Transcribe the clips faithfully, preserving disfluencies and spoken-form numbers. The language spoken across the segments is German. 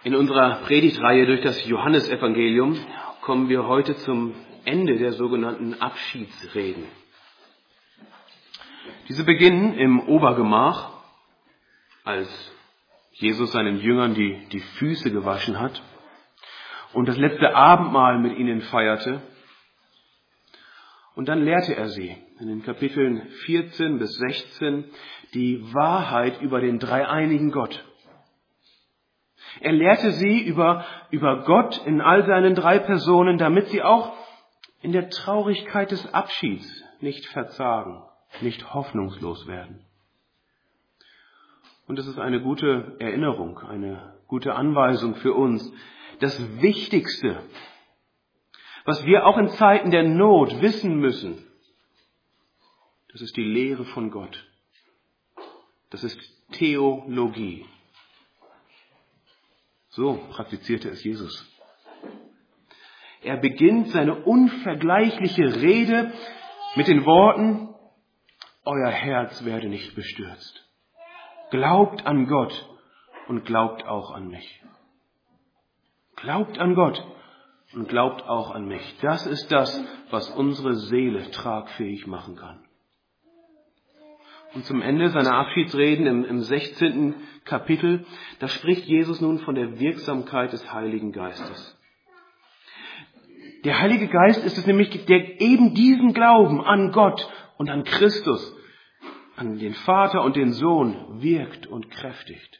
In unserer Predigtreihe durch das Johannesevangelium kommen wir heute zum Ende der sogenannten Abschiedsreden. Diese beginnen im Obergemach, als Jesus seinen Jüngern die, die Füße gewaschen hat und das letzte Abendmahl mit ihnen feierte. Und dann lehrte er sie in den Kapiteln vierzehn bis sechzehn die Wahrheit über den dreieinigen Gott. Er lehrte sie über, über Gott in all seinen drei Personen, damit sie auch in der Traurigkeit des Abschieds nicht verzagen, nicht hoffnungslos werden. Und es ist eine gute Erinnerung, eine gute Anweisung für uns. Das Wichtigste, was wir auch in Zeiten der Not wissen müssen, das ist die Lehre von Gott. Das ist Theologie. So praktizierte es Jesus. Er beginnt seine unvergleichliche Rede mit den Worten: Euer Herz werde nicht bestürzt. Glaubt an Gott und glaubt auch an mich. Glaubt an Gott und glaubt auch an mich. Das ist das, was unsere Seele tragfähig machen kann. Und zum Ende seiner Abschiedsreden im, im sechzehnten Kapitel, da spricht Jesus nun von der Wirksamkeit des Heiligen Geistes. Der Heilige Geist ist es nämlich, der eben diesen Glauben an Gott und an Christus, an den Vater und den Sohn wirkt und kräftigt.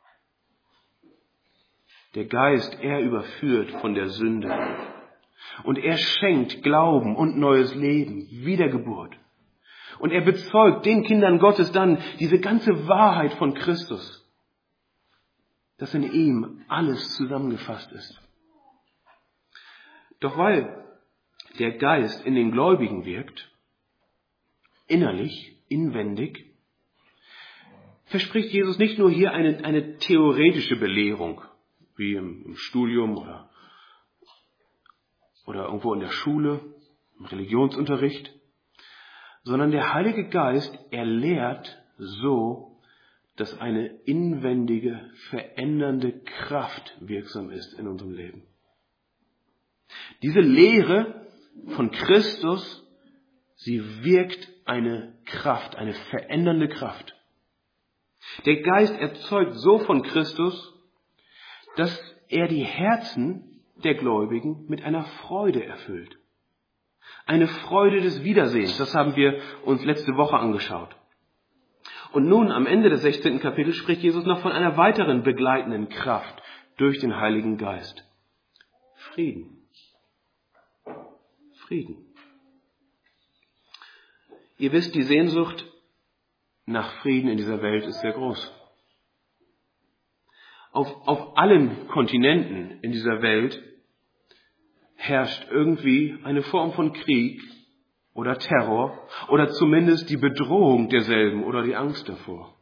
Der Geist, er überführt von der Sünde. Und er schenkt Glauben und neues Leben, Wiedergeburt. Und er bezeugt den Kindern Gottes dann diese ganze Wahrheit von Christus, dass in ihm alles zusammengefasst ist. Doch weil der Geist in den Gläubigen wirkt, innerlich, inwendig, verspricht Jesus nicht nur hier eine, eine theoretische Belehrung, wie im, im Studium oder, oder irgendwo in der Schule, im Religionsunterricht, sondern der Heilige Geist, er lehrt so, dass eine inwendige, verändernde Kraft wirksam ist in unserem Leben. Diese Lehre von Christus, sie wirkt eine Kraft, eine verändernde Kraft. Der Geist erzeugt so von Christus, dass er die Herzen der Gläubigen mit einer Freude erfüllt. Eine Freude des Wiedersehens, das haben wir uns letzte Woche angeschaut. Und nun am Ende des sechzehnten Kapitels spricht Jesus noch von einer weiteren begleitenden Kraft durch den Heiligen Geist. Frieden. Frieden. Ihr wisst, die Sehnsucht nach Frieden in dieser Welt ist sehr groß. Auf, auf allen Kontinenten in dieser Welt herrscht irgendwie eine Form von Krieg oder Terror oder zumindest die Bedrohung derselben oder die Angst davor.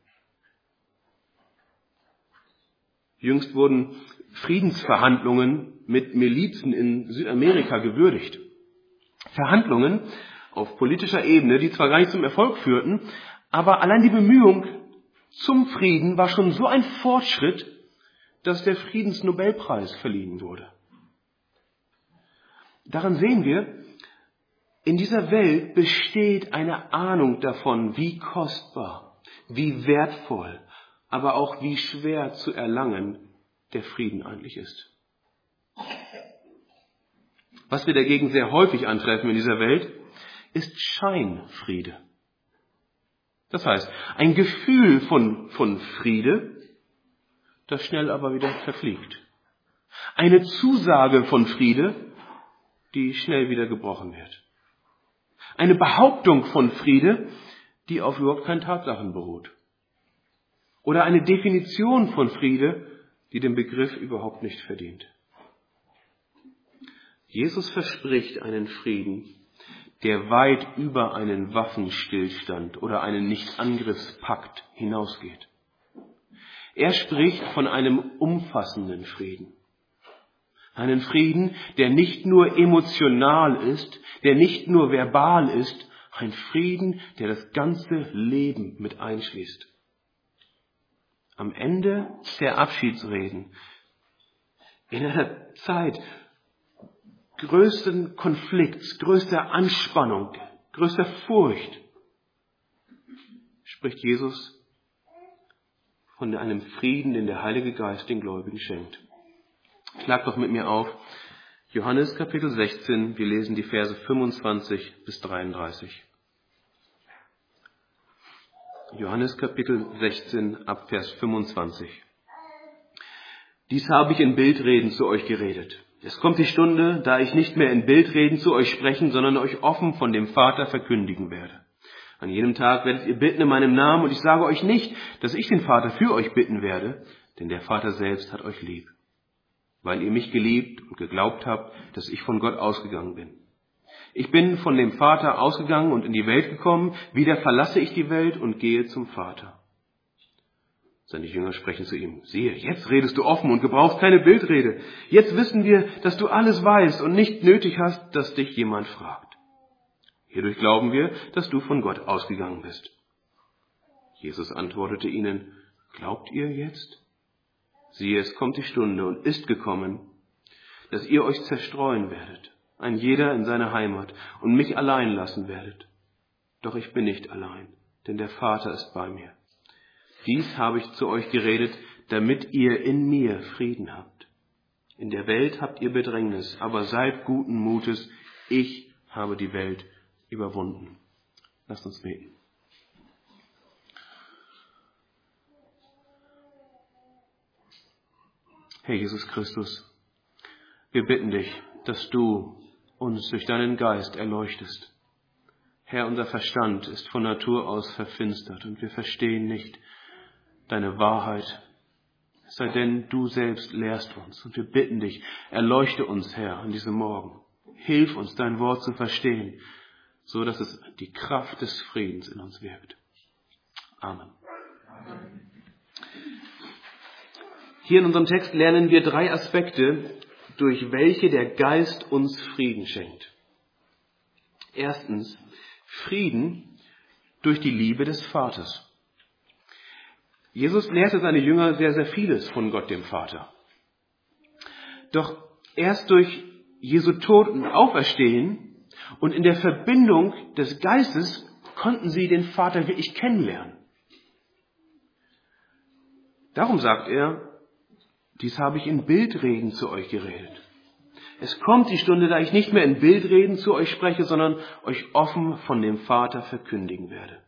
Jüngst wurden Friedensverhandlungen mit Milizen in Südamerika gewürdigt. Verhandlungen auf politischer Ebene, die zwar gar nicht zum Erfolg führten, aber allein die Bemühung zum Frieden war schon so ein Fortschritt, dass der Friedensnobelpreis verliehen wurde. Daran sehen wir, in dieser Welt besteht eine Ahnung davon, wie kostbar, wie wertvoll, aber auch wie schwer zu erlangen der Frieden eigentlich ist. Was wir dagegen sehr häufig antreffen in dieser Welt, ist Scheinfriede. Das heißt, ein Gefühl von, von Friede, das schnell aber wieder verfliegt. Eine Zusage von Friede, die schnell wieder gebrochen wird. Eine Behauptung von Friede, die auf überhaupt keinen Tatsachen beruht. Oder eine Definition von Friede, die den Begriff überhaupt nicht verdient. Jesus verspricht einen Frieden, der weit über einen Waffenstillstand oder einen Nichtangriffspakt hinausgeht. Er spricht von einem umfassenden Frieden. Einen Frieden, der nicht nur emotional ist, der nicht nur verbal ist, ein Frieden, der das ganze Leben mit einschließt. Am Ende der Abschiedsreden in einer Zeit größten Konflikts, größter Anspannung, größter Furcht, spricht Jesus von einem Frieden, den der Heilige Geist den Gläubigen schenkt. Schlag doch mit mir auf Johannes Kapitel sechzehn, wir lesen die Verse fünfundzwanzig bis dreiunddreißig. Johannes Kapitel sechzehn ab Vers fünfundzwanzig. Dies habe ich in Bildreden zu euch geredet. Es kommt die Stunde, da ich nicht mehr in Bildreden zu euch sprechen, sondern euch offen von dem Vater verkündigen werde. An jenem Tag werdet ihr bitten in meinem Namen, und ich sage euch nicht, dass ich den Vater für euch bitten werde, denn der Vater selbst hat euch lieb, weil ihr mich geliebt und geglaubt habt, dass ich von Gott ausgegangen bin. Ich bin von dem Vater ausgegangen und in die Welt gekommen, wieder verlasse ich die Welt und gehe zum Vater. Seine Jünger sprechen zu ihm: Siehe, jetzt redest du offen und gebrauchst keine Bildrede. Jetzt wissen wir, dass du alles weißt und nicht nötig hast, dass dich jemand fragt. Hierdurch glauben wir, dass du von Gott ausgegangen bist. Jesus antwortete ihnen: Glaubt ihr jetzt? Siehe, es kommt die Stunde und ist gekommen, dass ihr euch zerstreuen werdet, ein jeder in seine Heimat, und mich allein lassen werdet. Doch ich bin nicht allein, denn der Vater ist bei mir. Dies habe ich zu euch geredet, damit ihr in mir Frieden habt. In der Welt habt ihr Bedrängnis, aber seid guten Mutes, ich habe die Welt überwunden. Lasst uns beten. Herr Jesus Christus, wir bitten dich, dass du uns durch deinen Geist erleuchtest. Herr, unser Verstand ist von Natur aus verfinstert und wir verstehen nicht deine Wahrheit, es sei denn, du selbst lehrst uns. Und wir bitten dich, erleuchte uns, Herr, an diesem Morgen. Hilf uns, dein Wort zu verstehen, so dass es die Kraft des Friedens in uns wirkt. Amen. Amen. Hier in unserem Text lernen wir drei Aspekte, durch welche der Geist uns Frieden schenkt. Erstens, Frieden durch die Liebe des Vaters. Jesus lehrte seine Jünger sehr, sehr vieles von Gott, dem Vater. Doch erst durch Jesu Tod und Auferstehen und in der Verbindung des Geistes konnten sie den Vater wirklich kennenlernen. Darum sagt er: Dies habe ich in Bildreden zu euch geredet. Es kommt die Stunde, da ich nicht mehr in Bildreden zu euch spreche, sondern euch offen von dem Vater verkündigen werde.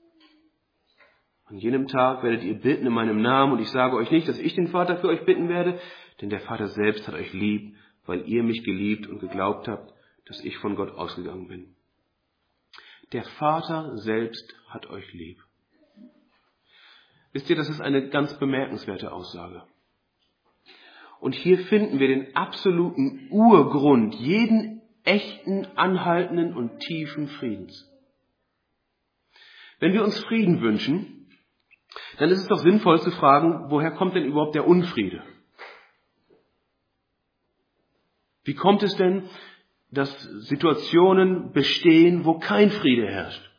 An jenem Tag werdet ihr bitten in meinem Namen, und ich sage euch nicht, dass ich den Vater für euch bitten werde, denn der Vater selbst hat euch lieb, weil ihr mich geliebt und geglaubt habt, dass ich von Gott ausgegangen bin. Der Vater selbst hat euch lieb. Wisst ihr, das ist eine ganz bemerkenswerte Aussage. Und hier finden wir den absoluten Urgrund jeden echten, anhaltenden und tiefen Friedens. Wenn wir uns Frieden wünschen, dann ist es doch sinnvoll zu fragen, woher kommt denn überhaupt der Unfriede? Wie kommt es denn, dass Situationen bestehen, wo kein Friede herrscht?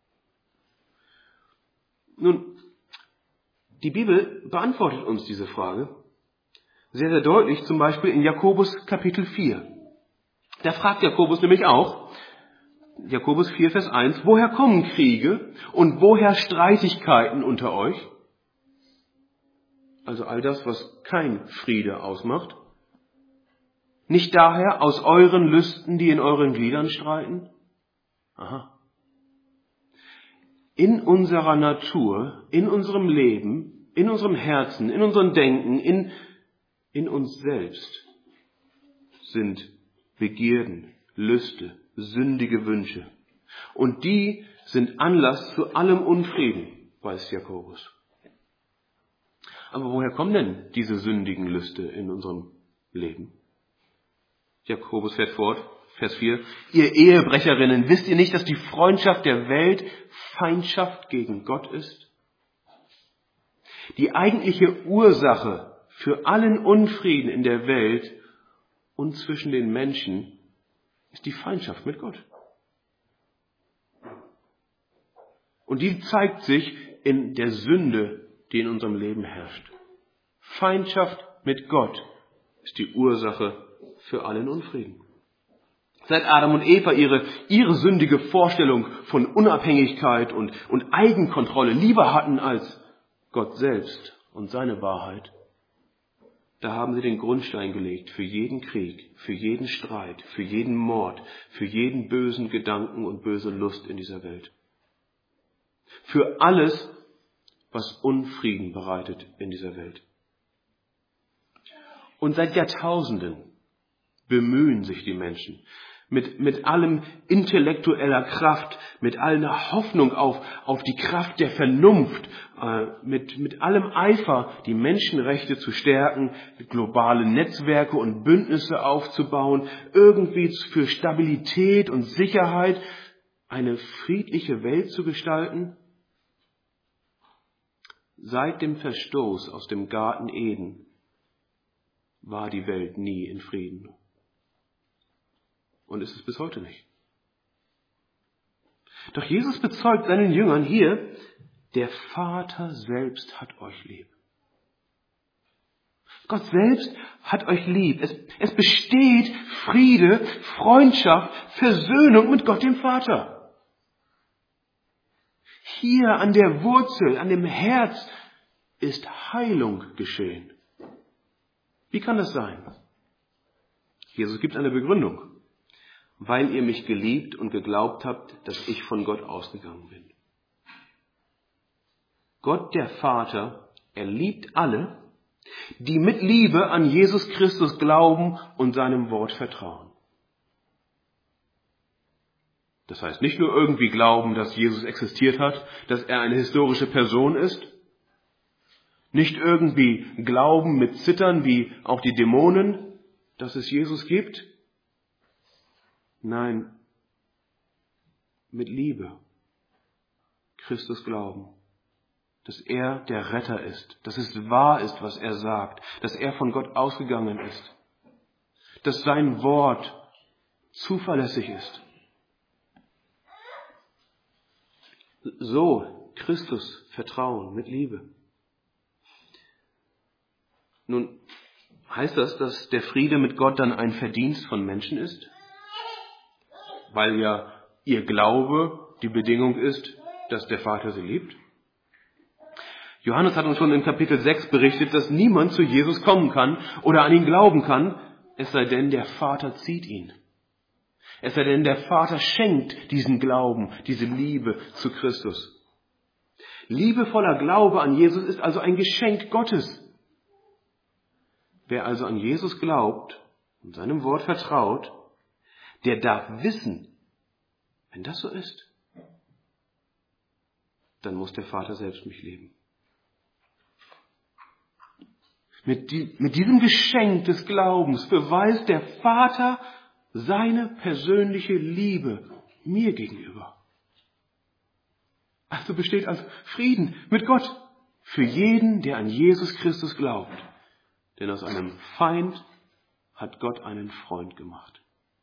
Nun, die Bibel beantwortet uns diese Frage sehr, sehr deutlich, zum Beispiel in Jakobus Kapitel vier. Da fragt Jakobus nämlich auch, Jakobus vier, Vers eins, woher kommen Kriege und woher Streitigkeiten unter euch? Also all das, was kein Friede ausmacht. Nicht daher aus euren Lüsten, die in euren Gliedern streiten? Aha. In unserer Natur, in unserem Leben, in unserem Herzen, in unserem Denken, in, in uns selbst sind Begierden, Lüste, sündige Wünsche. Und die sind Anlass zu allem Unfrieden, weiß Jakobus. Aber woher kommen denn diese sündigen Lüste in unserem Leben? Jakobus fährt fort, Vers vier. Ihr Ehebrecherinnen, wisst ihr nicht, dass die Freundschaft der Welt Feindschaft gegen Gott ist? Die eigentliche Ursache für allen Unfrieden in der Welt und zwischen den Menschen ist die Feindschaft mit Gott. Und die zeigt sich in der Sünde, die in unserem Leben herrscht. Feindschaft mit Gott ist die Ursache für allen Unfrieden. Seit Adam und Eva ihre, ihre sündige Vorstellung von Unabhängigkeit und, und Eigenkontrolle lieber hatten als Gott selbst und seine Wahrheit, da haben sie den Grundstein gelegt für jeden Krieg, für jeden Streit, für jeden Mord, für jeden bösen Gedanken und böse Lust in dieser Welt. Für alles, was Unfrieden bereitet in dieser Welt. Und seit Jahrtausenden bemühen sich die Menschen mit, mit allem intellektueller Kraft, mit aller Hoffnung auf, auf die Kraft der Vernunft, äh, mit, mit allem Eifer, die Menschenrechte zu stärken, globale Netzwerke und Bündnisse aufzubauen, irgendwie für Stabilität und Sicherheit eine friedliche Welt zu gestalten. Seit dem Verstoß aus dem Garten Eden war die Welt nie in Frieden. Und ist es bis heute nicht. Doch Jesus bezeugt seinen Jüngern hier, der Vater selbst hat euch lieb. Gott selbst hat euch lieb. Es, es besteht Friede, Freundschaft, Versöhnung mit Gott dem Vater. Hier an der Wurzel, an dem Herz ist Heilung geschehen. Wie kann das sein? Jesus gibt eine Begründung. Weil ihr mich geliebt und geglaubt habt, dass ich von Gott ausgegangen bin. Gott, der Vater, er liebt alle, die mit Liebe an Jesus Christus glauben und seinem Wort vertrauen. Das heißt nicht nur irgendwie glauben, dass Jesus existiert hat, dass er eine historische Person ist. Nicht irgendwie glauben mit Zittern wie auch die Dämonen, dass es Jesus gibt. Nein, mit Liebe Christus glauben, dass er der Retter ist, dass es wahr ist, was er sagt, dass er von Gott ausgegangen ist, dass sein Wort zuverlässig ist. So Christus vertrauen mit Liebe. Nun, heißt das, dass der Friede mit Gott dann ein Verdienst von Menschen ist? Weil ja ihr Glaube die Bedingung ist, dass der Vater sie liebt? Johannes hat uns schon in Kapitel sechs berichtet, dass niemand zu Jesus kommen kann oder an ihn glauben kann, es sei denn, der Vater zieht ihn. Es sei denn, der Vater schenkt diesen Glauben, diese Liebe zu Christus. Liebevoller Glaube an Jesus ist also ein Geschenk Gottes. Wer also an Jesus glaubt und seinem Wort vertraut, der darf wissen, wenn das so ist, dann muss der Vater selbst mich lieben. Mit, die, mit diesem Geschenk des Glaubens beweist der Vater seine persönliche Liebe mir gegenüber. Also besteht also Frieden mit Gott für jeden, der an Jesus Christus glaubt. Denn aus einem Feind hat Gott einen Freund gemacht.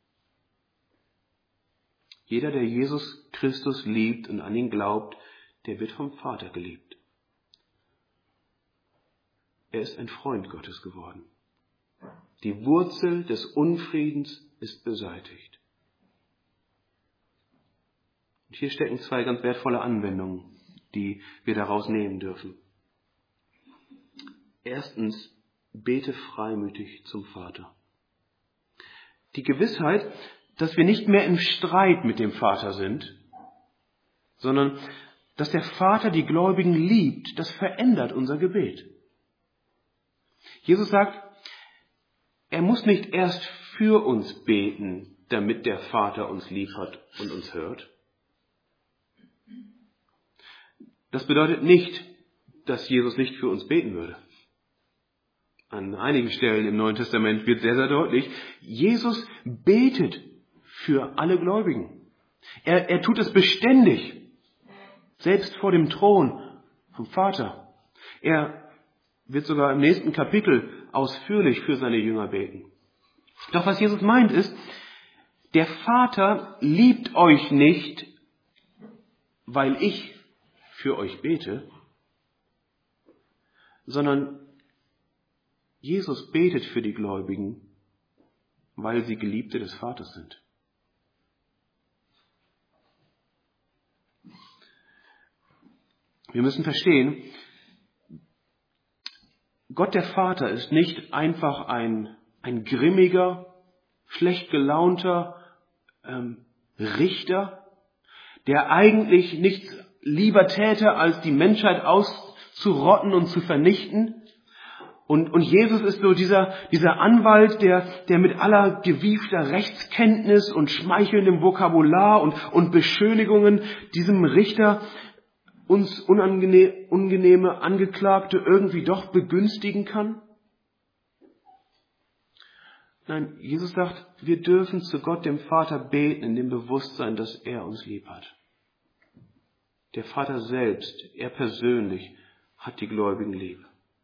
Jeder, der Jesus Christus liebt und an ihn glaubt, der wird vom Vater geliebt. Er ist ein Freund Gottes geworden. Die Wurzel des Unfriedens ist beseitigt. Und hier stecken zwei ganz wertvolle Anwendungen, die wir daraus nehmen dürfen. Erstens, bete freimütig zum Vater. Die Gewissheit, dass wir nicht mehr im Streit mit dem Vater sind, sondern dass der Vater die Gläubigen liebt, das verändert unser Gebet. Jesus sagt, er muss nicht erst für uns beten, damit der Vater uns lieb hat und uns hört. Das bedeutet nicht, dass Jesus nicht für uns beten würde. An einigen Stellen im Neuen Testament wird sehr, sehr deutlich, Jesus betet für alle Gläubigen. Er, er tut es beständig, selbst vor dem Thron vom Vater. Er wird sogar im nächsten Kapitel ausführlich für seine Jünger beten. Doch was Jesus meint ist, der Vater liebt euch nicht, weil ich für euch bete, sondern Jesus betet für die Gläubigen, weil sie Geliebte des Vaters sind. Wir müssen verstehen, Gott der Vater ist nicht einfach ein, ein grimmiger, schlecht gelaunter ähm, Richter, der eigentlich nichts lieber täte, als die Menschheit auszurotten und zu vernichten. Und, und Jesus ist so dieser, dieser Anwalt, der, der mit aller gewiefter Rechtskenntnis und schmeichelndem Vokabular und, und Beschönigungen diesem Richter uns unangenehme, unangenehme Angeklagte irgendwie doch begünstigen kann? Nein, Jesus sagt, wir dürfen zu Gott, dem Vater, beten in dem Bewusstsein, dass er uns lieb hat. Der Vater selbst, er persönlich, hat die Gläubigen lieb.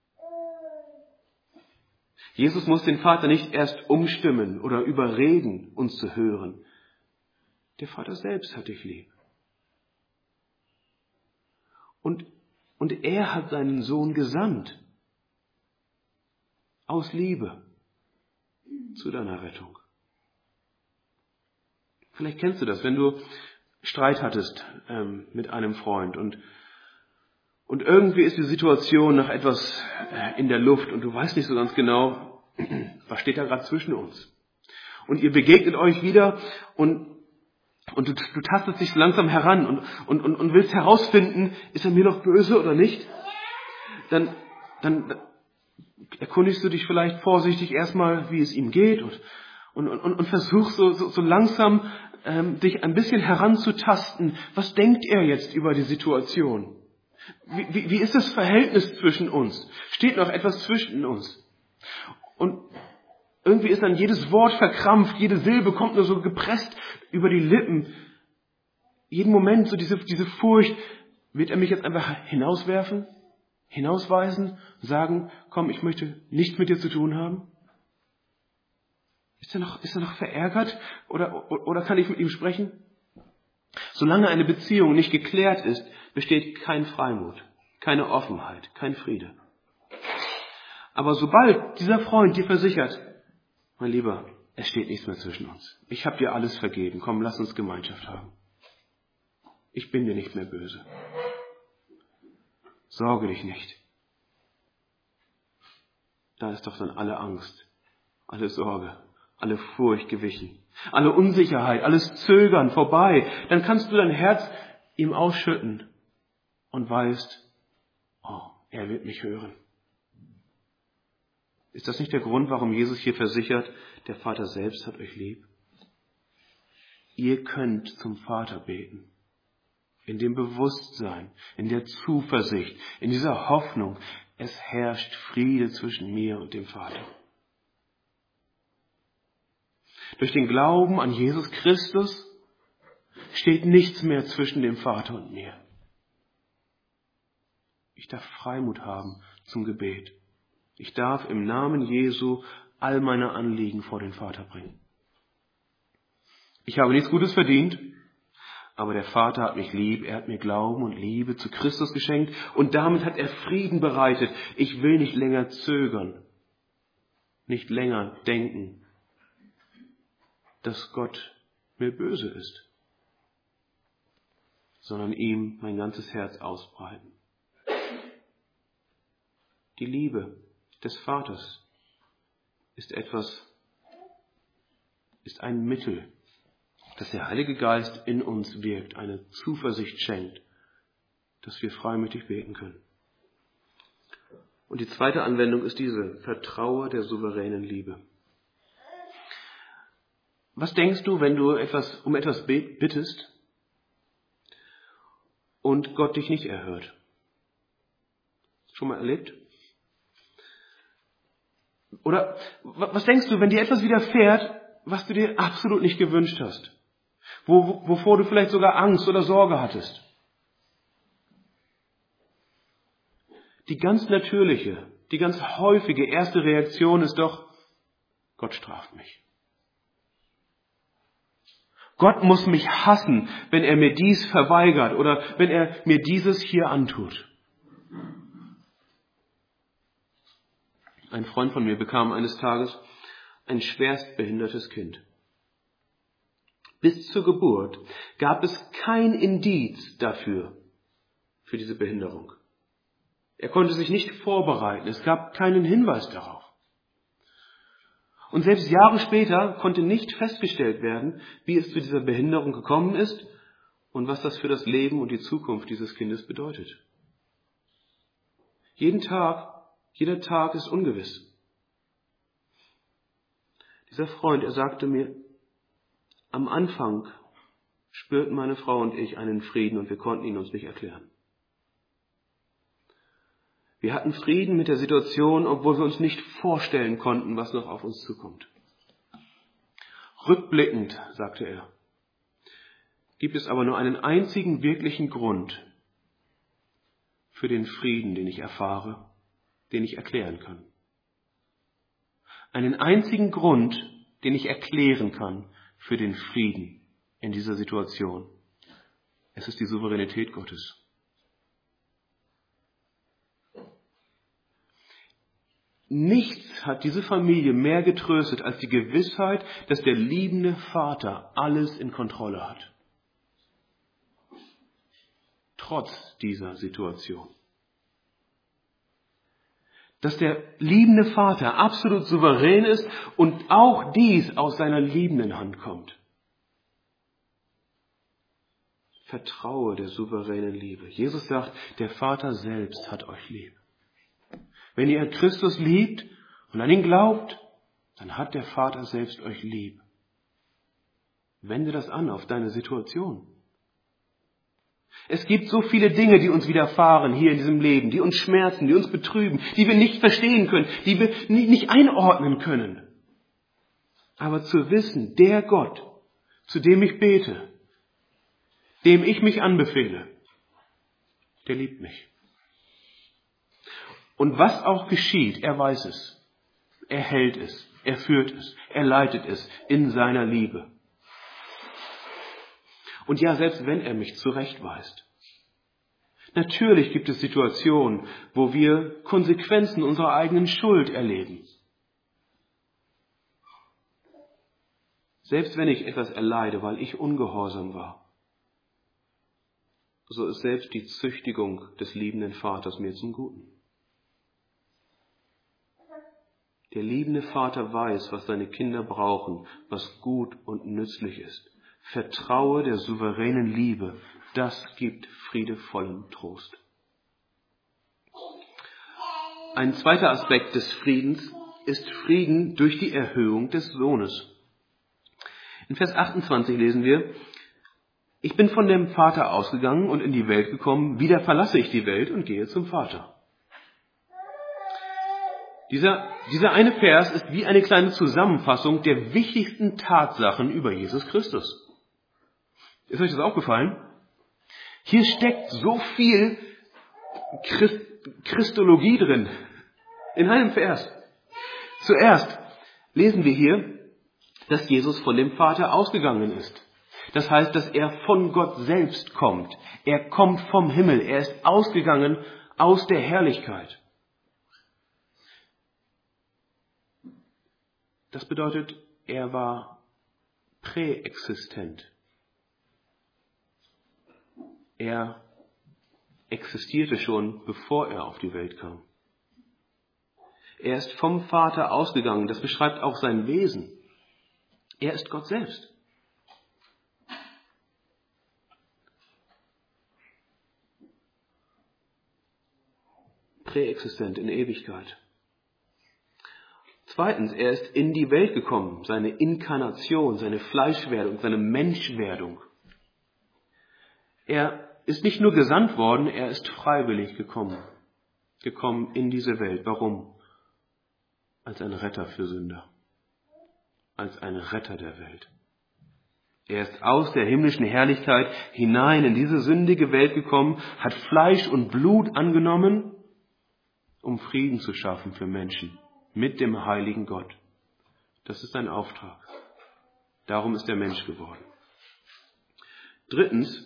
Jesus muss den Vater nicht erst umstimmen oder überreden, uns zu hören. Der Vater selbst hat dich lieb. Und, und er hat seinen Sohn gesandt. Aus Liebe. Zu deiner Rettung. Vielleicht kennst du das, wenn du Streit hattest ähm, mit einem Freund und, und irgendwie ist die Situation nach etwas äh, in der Luft und du weißt nicht so ganz genau, was steht da gerade zwischen uns. Und ihr begegnet euch wieder und, und du, du tastest dich so langsam heran und, und, und, und willst herausfinden, ist er mir noch böse oder nicht? Dann, dann erkundigst du dich vielleicht vorsichtig erstmal, wie es ihm geht und, und, und, und versuchst so, so, so langsam ähm, dich ein bisschen heranzutasten. Was denkt er jetzt über die Situation? Wie, wie, wie ist das Verhältnis zwischen uns? Steht noch etwas zwischen uns? Und irgendwie ist dann jedes Wort verkrampft, jede Silbe kommt nur so gepresst über die Lippen. Jeden Moment so diese, diese Furcht, wird er mich jetzt einfach hinauswerfen? Hinausweisen, sagen, komm, ich möchte nichts mit dir zu tun haben? Ist er noch, ist er noch verärgert? Oder, oder kann ich mit ihm sprechen? Solange eine Beziehung nicht geklärt ist, besteht kein Freimut, keine Offenheit, kein Friede. Aber sobald dieser Freund dir versichert, mein Lieber, es steht nichts mehr zwischen uns. Ich habe dir alles vergeben. Komm, lass uns Gemeinschaft haben. Ich bin dir nicht mehr böse. Sorge dich nicht. Da ist doch dann alle Angst, alle Sorge, alle Furcht gewichen, alle Unsicherheit, alles Zögern vorbei. Dann kannst du dein Herz ihm ausschütten und weißt, oh, er wird mich hören. Ist das nicht der Grund, warum Jesus hier versichert, der Vater selbst hat euch lieb? Ihr könnt zum Vater beten. In dem Bewusstsein, in der Zuversicht, in dieser Hoffnung, es herrscht Friede zwischen mir und dem Vater. Durch den Glauben an Jesus Christus steht nichts mehr zwischen dem Vater und mir. Ich darf Freimut haben zum Gebet. Ich darf im Namen Jesu all meine Anliegen vor den Vater bringen. Ich habe nichts Gutes verdient, aber der Vater hat mich lieb, er hat mir Glauben und Liebe zu Christus geschenkt und damit hat er Frieden bereitet. Ich will nicht länger zögern, nicht länger denken, dass Gott mir böse ist, sondern ihm mein ganzes Herz ausbreiten. Die Liebe des Vaters ist etwas, ist ein Mittel, dass der Heilige Geist in uns wirkt, eine Zuversicht schenkt, dass wir freimütig beten können. Und die zweite Anwendung ist diese: Vertraue der souveränen Liebe. Was denkst du, wenn du etwas, um etwas bittest und Gott dich nicht erhört? Schon mal erlebt? Oder was denkst du, wenn dir etwas widerfährt, was du dir absolut nicht gewünscht hast? Wo, wovor du vielleicht sogar Angst oder Sorge hattest? Die ganz natürliche, die ganz häufige erste Reaktion ist doch, Gott straft mich. Gott muss mich hassen, wenn er mir dies verweigert oder wenn er mir dieses hier antut. Ein Freund von mir bekam eines Tages ein schwerstbehindertes Kind. Bis zur Geburt gab es kein Indiz dafür, für diese Behinderung. Er konnte sich nicht vorbereiten, es gab keinen Hinweis darauf. Und selbst Jahre später konnte nicht festgestellt werden, wie es zu dieser Behinderung gekommen ist und was das für das Leben und die Zukunft dieses Kindes bedeutet. Jeden Tag, jeder Tag ist ungewiss. Dieser Freund, er sagte mir, am Anfang spürten meine Frau und ich einen Frieden und wir konnten ihn uns nicht erklären. Wir hatten Frieden mit der Situation, obwohl wir uns nicht vorstellen konnten, was noch auf uns zukommt. Rückblickend, sagte er, gibt es aber nur einen einzigen wirklichen Grund für den Frieden, den ich erfahre, den ich erklären kann. Einen einzigen Grund, den ich erklären kann für den Frieden in dieser Situation. Es ist die Souveränität Gottes. Nichts hat diese Familie mehr getröstet als die Gewissheit, dass der liebende Vater alles in Kontrolle hat. Trotz dieser Situation. Dass der liebende Vater absolut souverän ist und auch dies aus seiner liebenden Hand kommt. Vertraue der souveränen Liebe. Jesus sagt, der Vater selbst hat euch lieb. Wenn ihr Christus liebt und an ihn glaubt, dann hat der Vater selbst euch lieb. Wende das an auf deine Situation. Es gibt so viele Dinge, die uns widerfahren hier in diesem Leben, die uns schmerzen, die uns betrüben, die wir nicht verstehen können, die wir nicht einordnen können. Aber zu wissen, der Gott, zu dem ich bete, dem ich mich anbefehle, der liebt mich. Und was auch geschieht, er weiß es. Er hält es, er führt es, er leitet es in seiner Liebe. Und ja, selbst wenn er mich zurechtweist. Natürlich gibt es Situationen, wo wir Konsequenzen unserer eigenen Schuld erleben. Selbst wenn ich etwas erleide, weil ich ungehorsam war, so ist selbst die Züchtigung des liebenden Vaters mir zum Guten. Der liebende Vater weiß, was seine Kinder brauchen, was gut und nützlich ist. Vertraue der souveränen Liebe, das gibt friedevollen Trost. Ein zweiter Aspekt des Friedens ist Frieden durch die Erhöhung des Sohnes. In Vers achtundzwanzig lesen wir, ich bin von dem Vater ausgegangen und in die Welt gekommen, wieder verlasse ich die Welt und gehe zum Vater. Dieser, dieser eine Vers ist wie eine kleine Zusammenfassung der wichtigsten Tatsachen über Jesus Christus. Ist euch das aufgefallen? Hier steckt so viel Christ, Christologie drin. In einem Vers. Zuerst lesen wir hier, dass Jesus von dem Vater ausgegangen ist. Das heißt, dass er von Gott selbst kommt. Er kommt vom Himmel. Er ist ausgegangen aus der Herrlichkeit. Das bedeutet, er war präexistent. Er existierte schon, bevor er auf die Welt kam. Er ist vom Vater ausgegangen. Das beschreibt auch sein Wesen. Er ist Gott selbst. Präexistent in Ewigkeit. Zweitens, er ist in die Welt gekommen, seine Inkarnation, seine Fleischwerdung, seine Menschwerdung. Er ist nicht nur gesandt worden, er ist freiwillig gekommen, gekommen in diese Welt. Warum? Als ein Retter für Sünder, als ein Retter der Welt. Er ist aus der himmlischen Herrlichkeit hinein in diese sündige Welt gekommen, hat Fleisch und Blut angenommen, um Frieden zu schaffen für Menschen. Mit dem heiligen Gott. Das ist sein Auftrag. Darum ist er Mensch geworden. Drittens,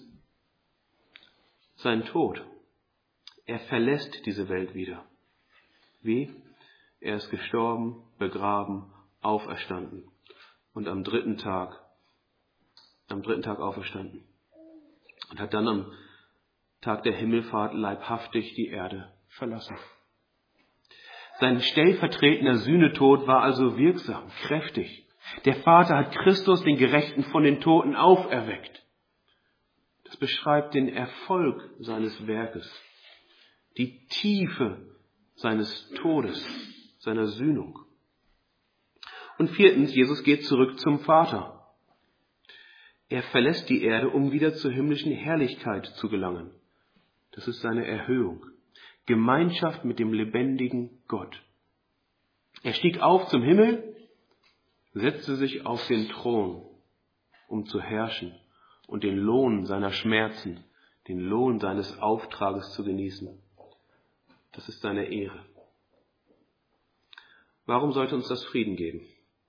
sein Tod. Er verlässt diese Welt wieder. Wie? Er ist gestorben, begraben, auferstanden und am dritten Tag, am dritten Tag auferstanden und hat dann am Tag der Himmelfahrt leibhaftig die Erde verlassen. Sein stellvertretender Sühnetod war also wirksam, kräftig. Der Vater hat Christus, den Gerechten, von den Toten auferweckt. Das beschreibt den Erfolg seines Werkes, die Tiefe seines Todes, seiner Sühnung. Und viertens, Jesus geht zurück zum Vater. Er verlässt die Erde, um wieder zur himmlischen Herrlichkeit zu gelangen. Das ist seine Erhöhung. Gemeinschaft mit dem lebendigen Gott. Er stieg auf zum Himmel, setzte sich auf den Thron, um zu herrschen und den Lohn seiner Schmerzen, den Lohn seines Auftrages zu genießen. Das ist seine Ehre. Warum sollte uns das Frieden geben?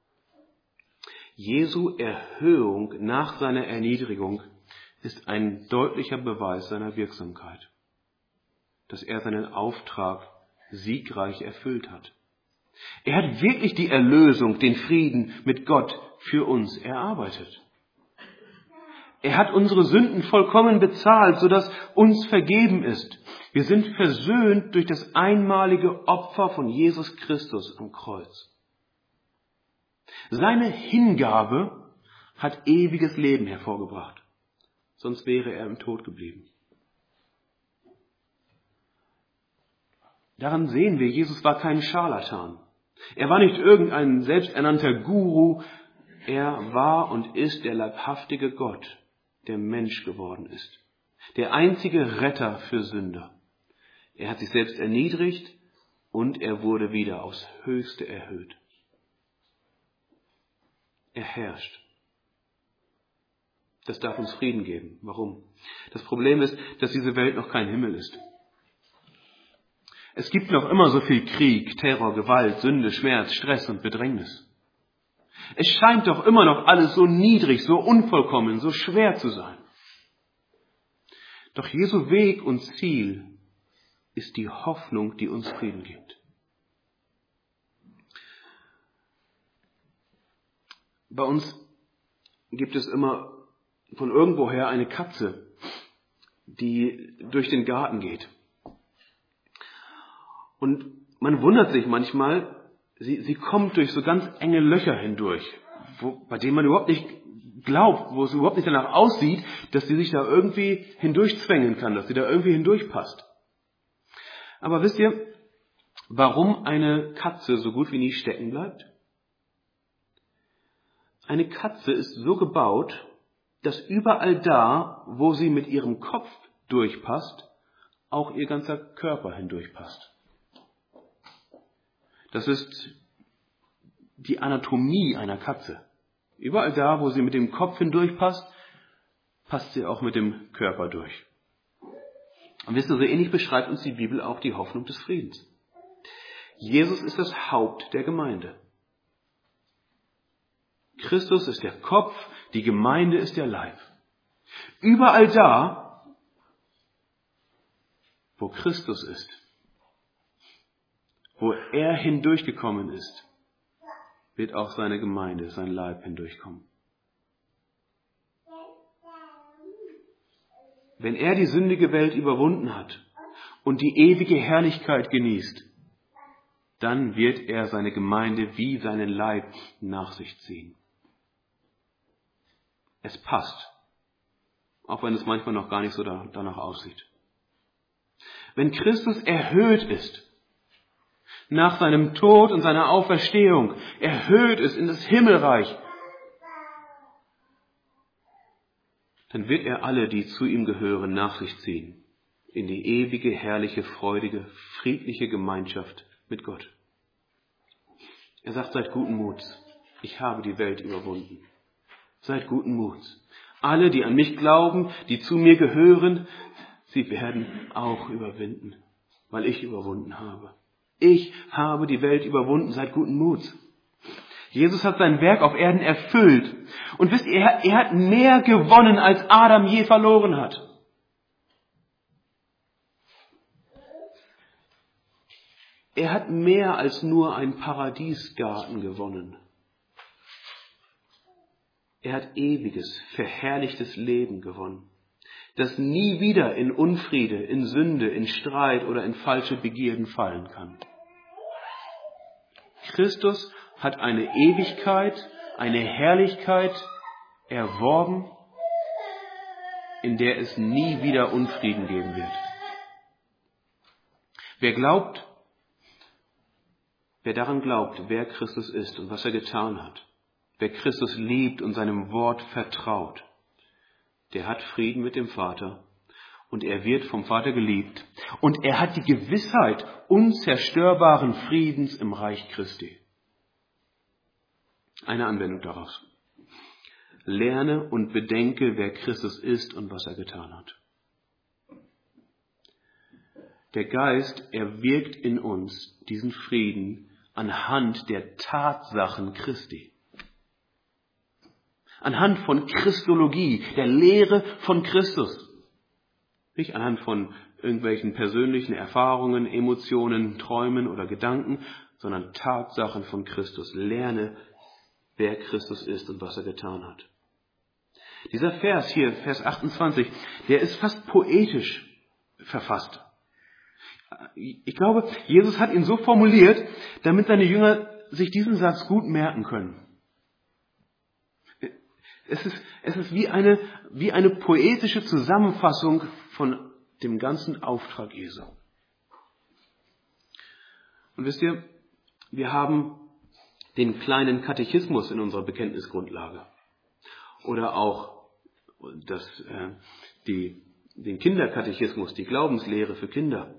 Jesu Erhöhung nach seiner Erniedrigung ist ein deutlicher Beweis seiner Wirksamkeit, dass er seinen Auftrag siegreich erfüllt hat. Er hat wirklich die Erlösung, den Frieden mit Gott für uns erarbeitet. Er hat unsere Sünden vollkommen bezahlt, sodass uns vergeben ist. Wir sind versöhnt durch das einmalige Opfer von Jesus Christus am Kreuz. Seine Hingabe hat ewiges Leben hervorgebracht, sonst wäre er im Tod geblieben. Daran sehen wir, Jesus war kein Scharlatan. Er war nicht irgendein selbsternannter Guru. Er war und ist der leibhaftige Gott, der Mensch geworden ist. Der einzige Retter für Sünder. Er hat sich selbst erniedrigt und er wurde wieder aufs Höchste erhöht. Er herrscht. Das darf uns Frieden geben. Warum? Das Problem ist, dass diese Welt noch kein Himmel ist. Es gibt noch immer so viel Krieg, Terror, Gewalt, Sünde, Schmerz, Stress und Bedrängnis. Es scheint doch immer noch alles so niedrig, so unvollkommen, so schwer zu sein. Doch Jesu Weg und Ziel ist die Hoffnung, die uns Frieden gibt. Bei uns gibt es immer von irgendwoher eine Katze, die durch den Garten geht. Und man wundert sich manchmal, sie, sie kommt durch so ganz enge Löcher hindurch, wo, bei denen man überhaupt nicht glaubt, wo es überhaupt nicht danach aussieht, dass sie sich da irgendwie hindurchzwängen kann, dass sie da irgendwie hindurchpasst. Aber wisst ihr, warum eine Katze so gut wie nie stecken bleibt? Eine Katze ist so gebaut, dass überall da, wo sie mit ihrem Kopf durchpasst, auch ihr ganzer Körper hindurchpasst. Das ist die Anatomie einer Katze. Überall da, wo sie mit dem Kopf hindurchpasst, passt sie auch mit dem Körper durch. Und wisst ihr, so ähnlich beschreibt uns die Bibel auch die Hoffnung des Friedens. Jesus ist das Haupt der Gemeinde. Christus ist der Kopf, die Gemeinde ist der Leib. Überall da, wo Christus ist, wo er hindurchgekommen ist, wird auch seine Gemeinde, sein Leib hindurchkommen. Wenn er die sündige Welt überwunden hat und die ewige Herrlichkeit genießt, dann wird er seine Gemeinde wie seinen Leib nach sich ziehen. Es passt, auch wenn es manchmal noch gar nicht so danach aussieht. Wenn Christus erhöht ist, nach seinem Tod und seiner Auferstehung, erhöht ist in das Himmelreich, dann wird er alle, die zu ihm gehören, nach sich ziehen, in die ewige, herrliche, freudige, friedliche Gemeinschaft mit Gott. Er sagt, seid guten Muts, ich habe die Welt überwunden. Seid guten Muts. Alle, die an mich glauben, die zu mir gehören, sie werden auch überwinden, weil ich überwunden habe. Ich habe die Welt überwunden, seid guten Muts. Jesus hat sein Werk auf Erden erfüllt. Und wisst ihr, er hat mehr gewonnen, als Adam je verloren hat. Er hat mehr als nur einen Paradiesgarten gewonnen. Er hat ewiges, verherrlichtes Leben gewonnen, das nie wieder in Unfriede, in Sünde, in Streit oder in falsche Begierden fallen kann. Christus hat eine Ewigkeit, eine Herrlichkeit erworben, in der es nie wieder Unfrieden geben wird. Wer glaubt, wer daran glaubt, wer Christus ist und was er getan hat, wer Christus liebt und seinem Wort vertraut, der hat Frieden mit dem Vater und er wird vom Vater geliebt und er hat die Gewissheit unzerstörbaren Friedens im Reich Christi. Eine Anwendung daraus. Lerne und bedenke, wer Christus ist und was er getan hat. Der Geist, er wirkt in uns diesen Frieden anhand der Tatsachen Christi. Anhand von Christologie, der Lehre von Christus. Nicht anhand von irgendwelchen persönlichen Erfahrungen, Emotionen, Träumen oder Gedanken, sondern Tatsachen von Christus. Lerne, wer Christus ist und was er getan hat. Dieser Vers hier, Vers achtundzwanzig, der ist fast poetisch verfasst. Ich glaube, Jesus hat ihn so formuliert, damit seine Jünger sich diesen Satz gut merken können. Es ist, es ist wie eine, wie eine poetische Zusammenfassung von dem ganzen Auftrag Jesu. Und wisst ihr, wir haben den kleinen Katechismus in unserer Bekenntnisgrundlage. Oder auch das, äh, die, den Kinderkatechismus, die Glaubenslehre für Kinder.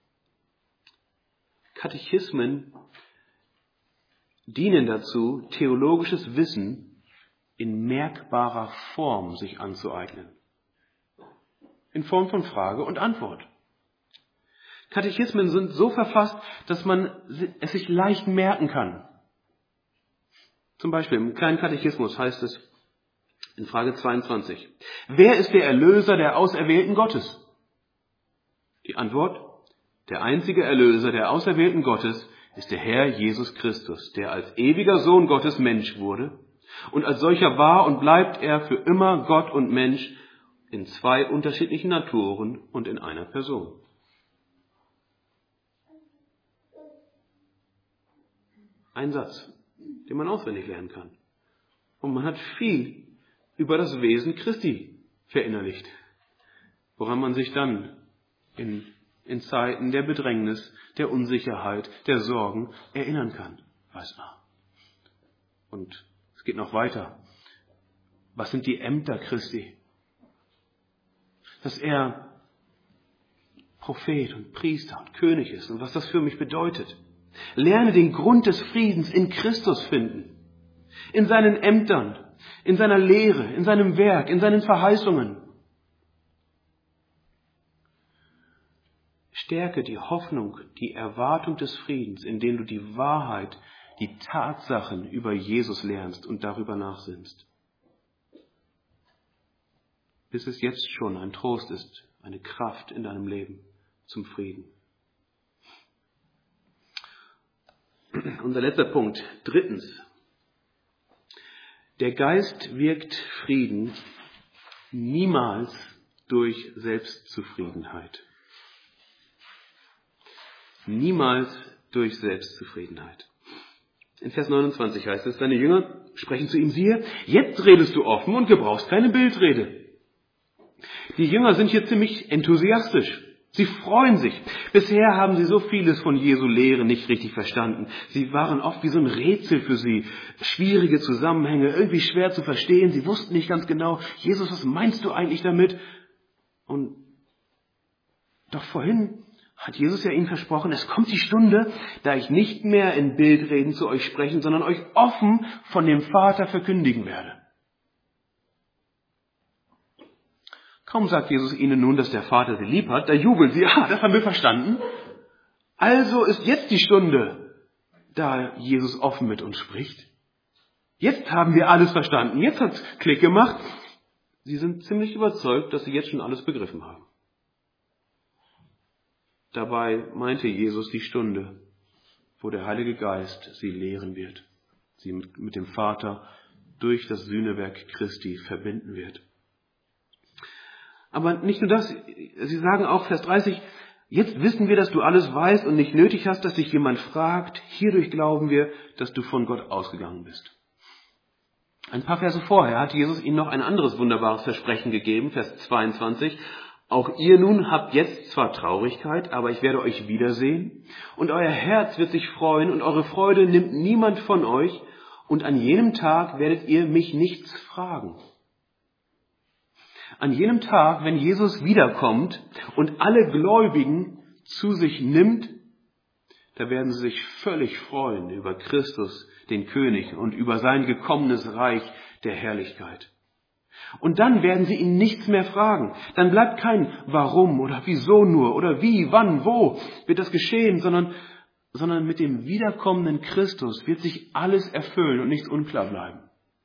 Katechismen dienen dazu, theologisches Wissen in merkbarer Form sich anzueignen. In Form von Frage und Antwort. Katechismen sind so verfasst, dass man es sich leicht merken kann. Zum Beispiel im kleinen Katechismus heißt es in Frage zweiundzwanzig. Wer ist der Erlöser der Auserwählten Gottes? Die Antwort: Der einzige Erlöser der Auserwählten Gottes ist der Herr Jesus Christus, der als ewiger Sohn Gottes Mensch wurde. Und als solcher war und bleibt er für immer Gott und Mensch in zwei unterschiedlichen Naturen und in einer Person. Ein Satz, den man auswendig lernen kann. Und man hat viel über das Wesen Christi verinnerlicht, woran man sich dann in, in Zeiten der Bedrängnis, der Unsicherheit, der Sorgen erinnern kann. Weiß man. Und es geht noch weiter. Was sind die Ämter Christi? Dass er Prophet und Priester und König ist und was das für mich bedeutet. Lerne den Grund des Friedens in Christus finden. In seinen Ämtern, in seiner Lehre, in seinem Werk, in seinen Verheißungen. Stärke die Hoffnung, die Erwartung des Friedens, indem du die Wahrheit, die Tatsachen über Jesus lernst und darüber nachsinnst. Bis es jetzt schon ein Trost ist, eine Kraft in deinem Leben zum Frieden. Unser letzter Punkt. Drittens. Der Geist wirkt Frieden niemals durch Selbstzufriedenheit. Niemals durch Selbstzufriedenheit. In Vers neunundzwanzig heißt es, seine Jünger sprechen zu ihm, siehe, jetzt redest du offen und gebrauchst keine Bildrede. Die Jünger sind hier ziemlich enthusiastisch. Sie freuen sich. Bisher haben sie so vieles von Jesu Lehre nicht richtig verstanden. Sie waren oft wie so ein Rätsel für sie. Schwierige Zusammenhänge, irgendwie schwer zu verstehen. Sie wussten nicht ganz genau, Jesus, was meinst du eigentlich damit? Und doch vorhin hat Jesus ja ihnen versprochen, es kommt die Stunde, da ich nicht mehr in Bildreden zu euch sprechen, sondern euch offen von dem Vater verkündigen werde. Kaum sagt Jesus ihnen nun, dass der Vater sie lieb hat, da jubeln sie, ah, das haben wir verstanden. Also ist jetzt die Stunde, da Jesus offen mit uns spricht. Jetzt haben wir alles verstanden, jetzt hat's Klick gemacht. Sie sind ziemlich überzeugt, dass sie jetzt schon alles begriffen haben. Dabei meinte Jesus die Stunde, wo der Heilige Geist sie lehren wird, sie mit, mit dem Vater durch das Sühnewerk Christi verbinden wird. Aber nicht nur das, sie sagen auch, Vers dreißig, jetzt wissen wir, dass du alles weißt und nicht nötig hast, dass dich jemand fragt. Hierdurch glauben wir, dass du von Gott ausgegangen bist. Ein paar Verse vorher hat Jesus ihnen noch ein anderes wunderbares Versprechen gegeben, Vers zweiundzwanzig. Auch ihr nun habt jetzt zwar Traurigkeit, aber ich werde euch wiedersehen und euer Herz wird sich freuen und eure Freude nimmt niemand von euch und an jenem Tag werdet ihr mich nichts fragen. An jenem Tag, wenn Jesus wiederkommt und alle Gläubigen zu sich nimmt, da werden sie sich völlig freuen über Christus, den König, und über sein gekommenes Reich der Herrlichkeit. Und dann werden sie ihn nichts mehr fragen. Dann bleibt kein Warum oder Wieso nur oder Wie, Wann, Wo wird das geschehen, sondern, sondern mit dem wiederkommenden Christus wird sich alles erfüllen und nichts unklar bleiben.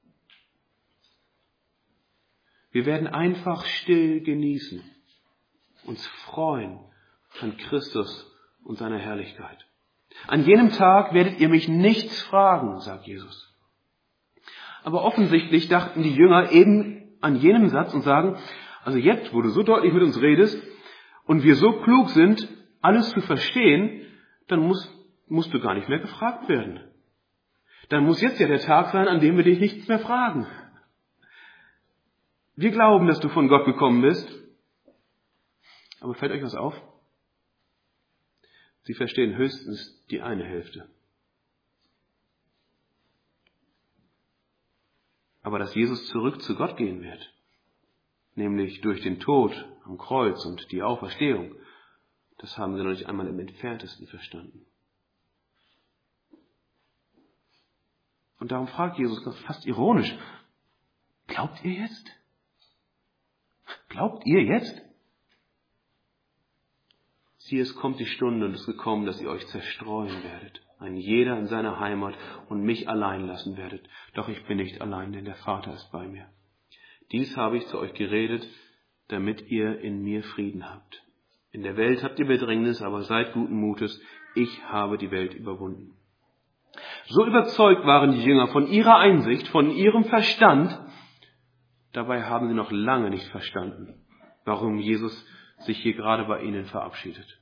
Wir werden einfach still genießen, uns freuen an Christus und seiner Herrlichkeit. An jenem Tag werdet ihr mich nichts fragen, sagt Jesus. Aber offensichtlich dachten die Jünger eben an jenem Satz und sagen, also jetzt, wo du so deutlich mit uns redest und wir so klug sind, alles zu verstehen, dann musst, musst du gar nicht mehr gefragt werden. Dann muss jetzt ja der Tag sein, an dem wir dich nichts mehr fragen. Wir glauben, dass du von Gott gekommen bist. Aber fällt euch was auf? Sie verstehen höchstens die eine Hälfte. Aber dass Jesus zurück zu Gott gehen wird, nämlich durch den Tod am Kreuz und die Auferstehung, das haben sie noch nicht einmal im Entferntesten verstanden. Und darum fragt Jesus fast ironisch, glaubt ihr jetzt? Glaubt ihr jetzt? Siehe, es kommt die Stunde und es ist gekommen, dass ihr euch zerstreuen werdet, ein jeder in seiner Heimat und mich allein lassen werdet. Doch ich bin nicht allein, denn der Vater ist bei mir. Dies habe ich zu euch geredet, damit ihr in mir Frieden habt. In der Welt habt ihr Bedrängnis, aber seid guten Mutes, ich habe die Welt überwunden. So überzeugt waren die Jünger von ihrer Einsicht, von ihrem Verstand. Dabei haben sie noch lange nicht verstanden, warum Jesus sich hier gerade bei ihnen verabschiedet.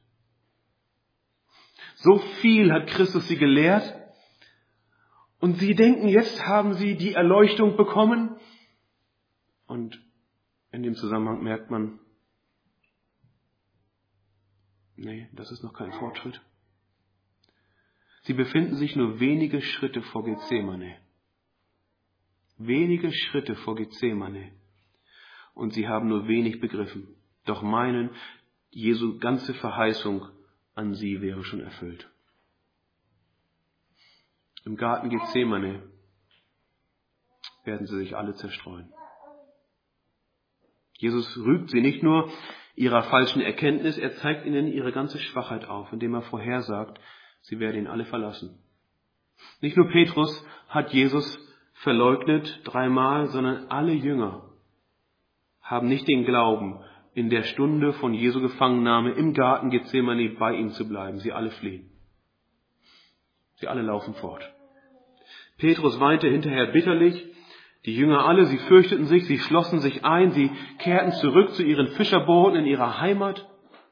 So viel hat Christus sie gelehrt und sie denken, jetzt haben sie die Erleuchtung bekommen. Und in dem Zusammenhang merkt man, nee, das ist noch kein Fortschritt. Sie befinden sich nur wenige Schritte vor Gethsemane. Wenige Schritte vor Gethsemane. Und sie haben nur wenig begriffen. Doch meinen, Jesu ganze Verheißung an sie wäre schon erfüllt. Im Garten Gethsemane werden sie sich alle zerstreuen. Jesus rügt sie nicht nur ihrer falschen Erkenntnis, er zeigt ihnen ihre ganze Schwachheit auf, indem er vorhersagt, sie werden ihn alle verlassen. Nicht nur Petrus hat Jesus verleugnet dreimal, sondern alle Jünger haben nicht den Glauben, in der Stunde von Jesu Gefangennahme im Garten Gethsemane bei ihm zu bleiben. Sie alle fliehen. Sie alle laufen fort. Petrus weinte hinterher bitterlich. Die Jünger alle, sie fürchteten sich, sie schlossen sich ein, sie kehrten zurück zu ihren Fischerbooten in ihrer Heimat.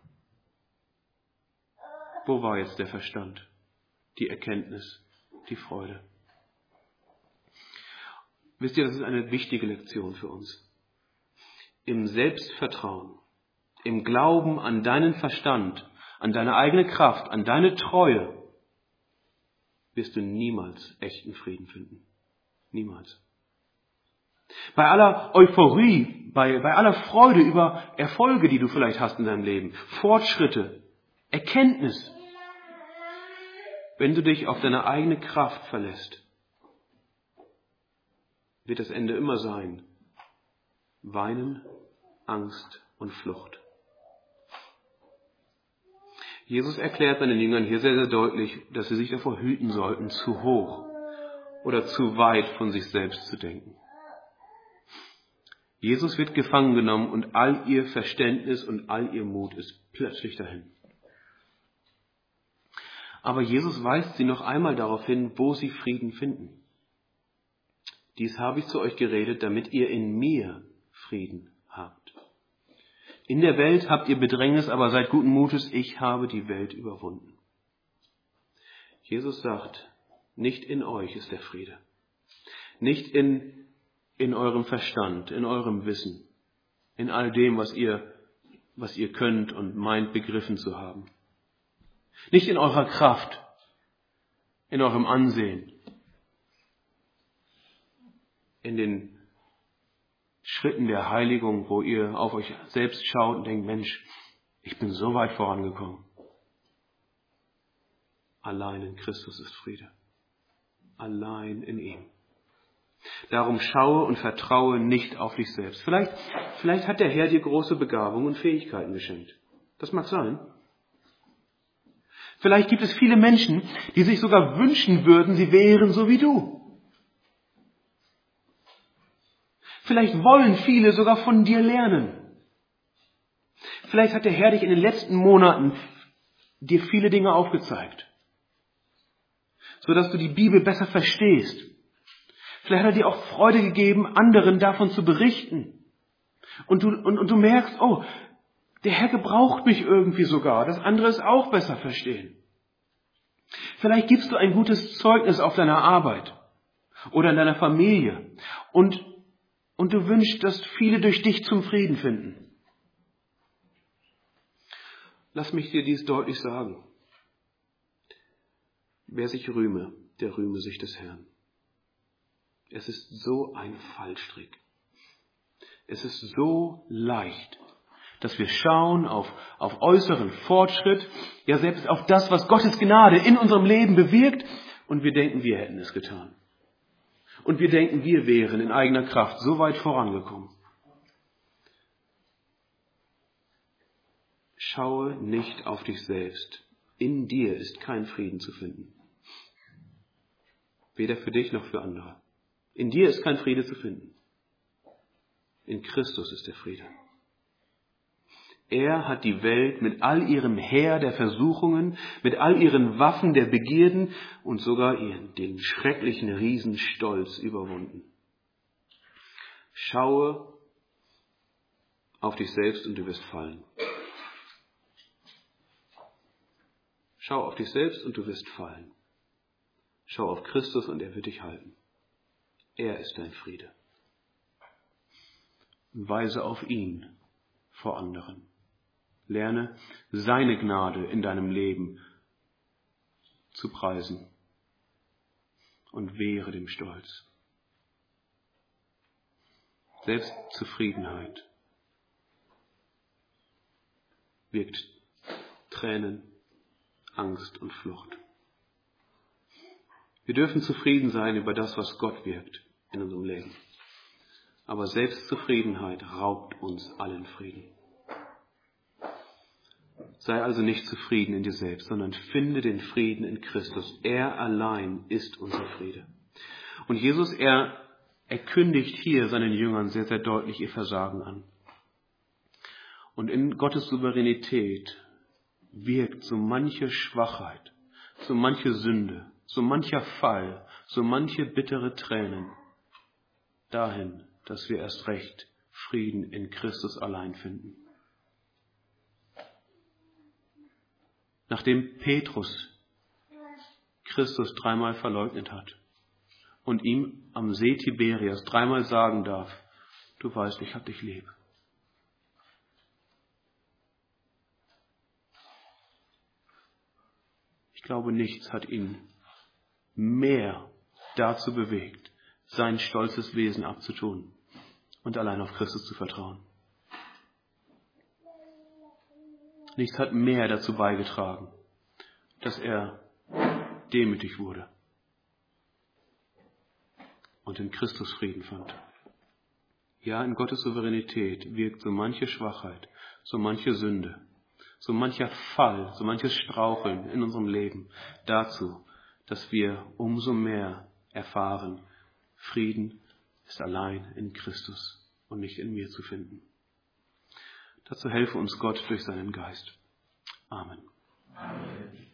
Wo war jetzt der Verstand, die Erkenntnis, die Freude? Wisst ihr, das ist eine wichtige Lektion für uns. Im Selbstvertrauen, im Glauben an deinen Verstand, an deine eigene Kraft, an deine Treue, wirst du niemals echten Frieden finden. Niemals. Bei aller Euphorie, bei, bei aller Freude über Erfolge, die du vielleicht hast in deinem Leben, Fortschritte, Erkenntnis, wenn du dich auf deine eigene Kraft verlässt, wird das Ende immer sein: Weinen, Angst und Flucht. Jesus erklärt seinen Jüngern hier sehr, sehr deutlich, dass sie sich davor hüten sollten, zu hoch oder zu weit von sich selbst zu denken. Jesus wird gefangen genommen und all ihr Verständnis und all ihr Mut ist plötzlich dahin. Aber Jesus weist sie noch einmal darauf hin, wo sie Frieden finden. Dies habe ich zu euch geredet, damit ihr in mir Frieden habt. In der Welt habt ihr Bedrängnis, aber seid guten Mutes, ich habe die Welt überwunden. Jesus sagt, nicht in euch ist der Friede. Nicht in, in eurem Verstand, in eurem Wissen, in all dem, was ihr, was ihr könnt und meint begriffen zu haben. Nicht in eurer Kraft, in eurem Ansehen, in den Schritten der Heiligung, wo ihr auf euch selbst schaut und denkt, Mensch, ich bin so weit vorangekommen. Allein in Christus ist Friede. Allein in ihm. Darum schaue und vertraue nicht auf dich selbst. Vielleicht, vielleicht hat der Herr dir große Begabungen und Fähigkeiten geschenkt. Das mag sein. Vielleicht gibt es viele Menschen, die sich sogar wünschen würden, sie wären so wie du. Vielleicht wollen viele sogar von dir lernen. Vielleicht hat der Herr dich in den letzten Monaten dir viele Dinge aufgezeigt, sodass du die Bibel besser verstehst. Vielleicht hat er dir auch Freude gegeben, anderen davon zu berichten. Und du, und, und du merkst, oh, der Herr gebraucht mich irgendwie sogar, dass andere es auch besser verstehen. Vielleicht gibst du ein gutes Zeugnis auf deiner Arbeit oder in deiner Familie und, und du wünschst, dass viele durch dich zum Frieden finden. Lass mich dir dies deutlich sagen. Wer sich rühme, der rühme sich des Herrn. Es ist so ein Fallstrick. Es ist so leicht, dass wir schauen auf, auf äußeren Fortschritt, ja selbst auf das, was Gottes Gnade in unserem Leben bewirkt, und wir denken, wir hätten es getan. Und wir denken, wir wären in eigener Kraft so weit vorangekommen. Schaue nicht auf dich selbst. In dir ist kein Frieden zu finden. Weder für dich noch für andere. In dir ist kein Friede zu finden. In Christus ist der Friede. Er hat die Welt mit all ihrem Heer der Versuchungen, mit all ihren Waffen der Begierden und sogar ihren, den schrecklichen Riesenstolz überwunden. Schaue auf dich selbst und du wirst fallen. Schau auf dich selbst und du wirst fallen. Schau auf Christus und er wird dich halten. Er ist dein Friede. Weise auf ihn vor anderen. Lerne seine Gnade in deinem Leben zu preisen und wehre dem Stolz. Selbstzufriedenheit wirkt Tränen, Angst und Flucht. Wir dürfen zufrieden sein über das, was Gott wirkt in unserem Leben. Aber Selbstzufriedenheit raubt uns allen Frieden. Sei also nicht zufrieden in dir selbst, sondern finde den Frieden in Christus. Er allein ist unser Friede. Und Jesus, er, er kündigt hier seinen Jüngern sehr, sehr deutlich ihr Versagen an. Und in Gottes Souveränität wirkt so manche Schwachheit, so manche Sünde, so mancher Fall, so manche bittere Tränen dahin, dass wir erst recht Frieden in Christus allein finden. Nachdem Petrus Christus dreimal verleugnet hat und ihm am See Tiberias dreimal sagen darf, du weißt, ich hab dich lieb. Ich glaube, nichts hat ihn mehr dazu bewegt, sein stolzes Wesen abzutun und allein auf Christus zu vertrauen. Nichts hat mehr dazu beigetragen, dass er demütig wurde und in Christus Frieden fand. Ja, in Gottes Souveränität wirkt so manche Schwachheit, so manche Sünde, so mancher Fall, so manches Straucheln in unserem Leben dazu, dass wir umso mehr erfahren, Frieden ist allein in Christus und nicht in mir zu finden. Dazu helfe uns Gott durch seinen Geist. Amen. Amen.